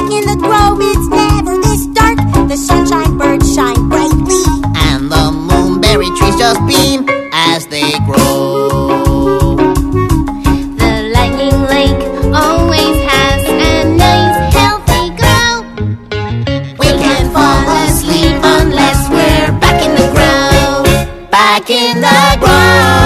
in the grove, it's never this dark. The sunshine birds shine brightly, and the moonberry trees just beam as they grow. The lightning lake always has a nice healthy glow. We can't fall asleep unless we're back in the grove. Back in the grove.